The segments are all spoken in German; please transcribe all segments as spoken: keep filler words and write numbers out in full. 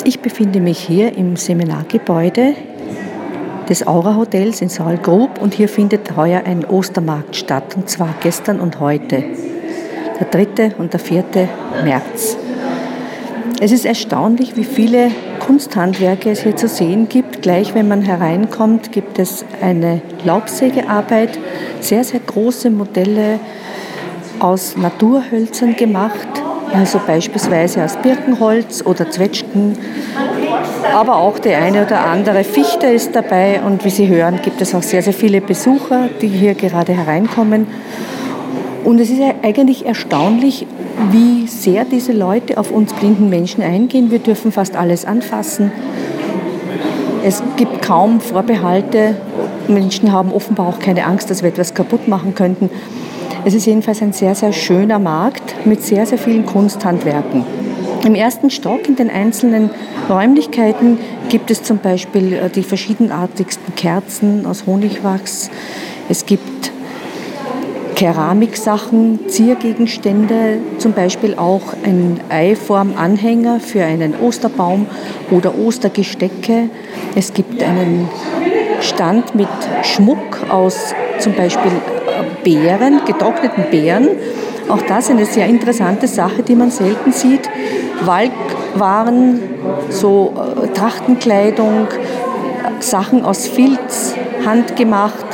Ich befinde mich hier im Seminargebäude des Aura Hotels in Saalgrub und hier findet heuer ein Ostermarkt statt, und zwar gestern und heute, der dritte und der vierte März. Es ist erstaunlich, wie viele Kunsthandwerke es hier zu sehen gibt. Gleich wenn man hereinkommt, gibt es eine Laubsägearbeit, sehr, sehr große Modelle aus Naturhölzern gemacht, also beispielsweise aus Birkenholz oder Zwetschgen, aber auch die eine oder andere Fichte ist dabei, und wie Sie hören, gibt es auch sehr, sehr viele Besucher, die hier gerade hereinkommen. Und es ist ja eigentlich erstaunlich, wie sehr diese Leute auf uns blinden Menschen eingehen. Wir dürfen fast alles anfassen. Es gibt kaum Vorbehalte. Menschen haben offenbar auch keine Angst, dass wir etwas kaputt machen könnten. Es ist jedenfalls ein sehr, sehr schöner Markt mit sehr, sehr vielen Kunsthandwerken. Im ersten Stock in den einzelnen Räumlichkeiten gibt es zum Beispiel die verschiedenartigsten Kerzen aus Honigwachs. Es gibt Keramiksachen, Ziergegenstände, zum Beispiel auch ein Eiform-Anhänger für einen Osterbaum oder Ostergestecke. Es gibt einen Stand mit Schmuck aus zum Beispiel Beeren, getrockneten Beeren. Auch das ist eine sehr interessante Sache, die man selten sieht. Walkwaren, so Trachtenkleidung, Sachen aus Filz, handgemacht.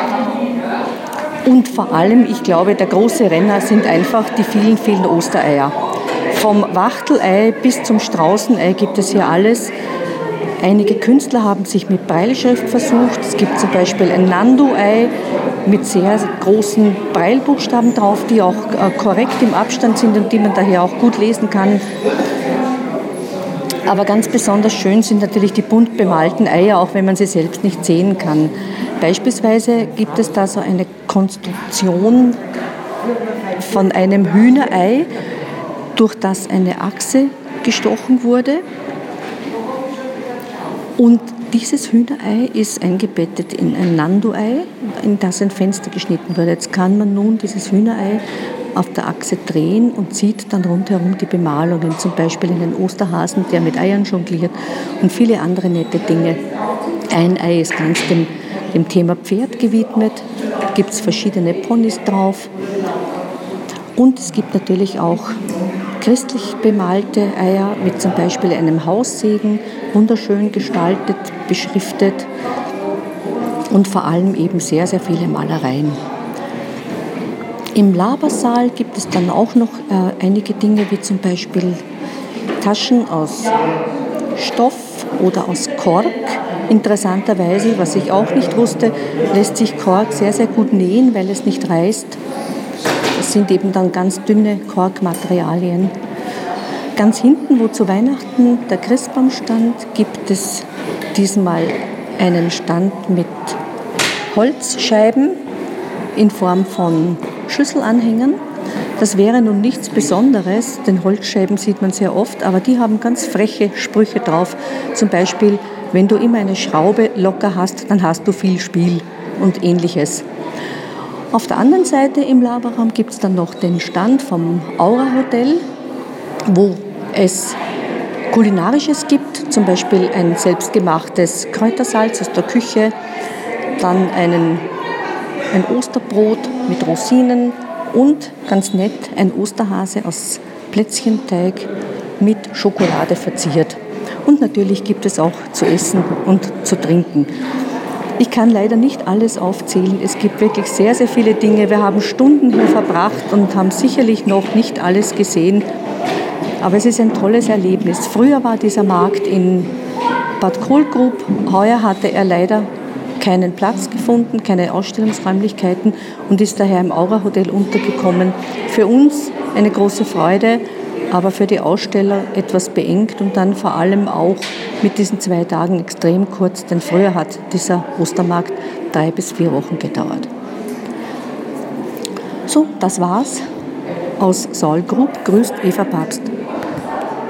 Und vor allem, ich glaube, der große Renner sind einfach die vielen, vielen Ostereier. Vom Wachtelei bis zum Straußenei gibt es hier alles. Einige Künstler haben sich mit Breilschrift versucht. Es gibt zum Beispiel ein Nandu-Ei mit sehr großen Breilbuchstaben drauf, die auch korrekt im Abstand sind und die man daher auch gut lesen kann. Aber ganz besonders schön sind natürlich die bunt bemalten Eier, auch wenn man sie selbst nicht sehen kann. Beispielsweise gibt es da so eine Konstruktion von einem Hühnerei, durch das eine Achse gestochen wurde. Und dieses Hühnerei ist eingebettet in ein Nandu-Ei, in das ein Fenster geschnitten wurde. Jetzt kann man nun dieses Hühnerei auf der Achse drehen und sieht dann rundherum die Bemalungen, zum Beispiel einen Osterhasen, der mit Eiern jongliert, und viele andere nette Dinge. Ein Ei ist ganz dem, dem Thema Pferd gewidmet, da gibt es verschiedene Ponys drauf, und es gibt natürlich auch christlich bemalte Eier mit zum Beispiel einem Haussegen, wunderschön gestaltet, beschriftet, und vor allem eben sehr, sehr viele Malereien. Im Labersaal gibt es dann auch noch äh, einige Dinge, wie zum Beispiel Taschen aus Stoff oder aus Kork. Interessanterweise, was ich auch nicht wusste, lässt sich Kork sehr, sehr gut nähen, weil es nicht reißt. Das sind eben dann ganz dünne Korkmaterialien. Ganz hinten, wo zu Weihnachten der Christbaum stand, gibt es diesmal einen Stand mit Holzscheiben in Form von Schüsselanhängern. Das wäre nun nichts Besonderes, denn Holzscheiben sieht man sehr oft, aber die haben ganz freche Sprüche drauf. Zum Beispiel, wenn du immer eine Schraube locker hast, dann hast du viel Spiel und Ähnliches. Auf der anderen Seite im Laberraum gibt es dann noch den Stand vom Aura Hotel, wo es Kulinarisches gibt, zum Beispiel ein selbstgemachtes Kräutersalz aus der Küche, dann einen, ein Osterbrot mit Rosinen und, ganz nett, ein Osterhase aus Plätzchenteig mit Schokolade verziert. Und natürlich gibt es auch zu essen und zu trinken. Ich kann leider nicht alles aufzählen. Es gibt wirklich sehr, sehr viele Dinge. Wir haben Stunden hier verbracht und haben sicherlich noch nicht alles gesehen. Aber es ist ein tolles Erlebnis. Früher war dieser Markt in Bad Kohlgrub. Heuer hatte er leider keinen Platz gefunden, keine Ausstellungsräumlichkeiten, und ist daher im Aura Hotel untergekommen. Für uns eine große Freude, aber für die Aussteller etwas beengt und dann vor allem auch mit diesen zwei Tagen extrem kurz, denn früher hat dieser Ostermarkt drei bis vier Wochen gedauert. So, das war's aus Saalgrub. Grüßt Eva Papst.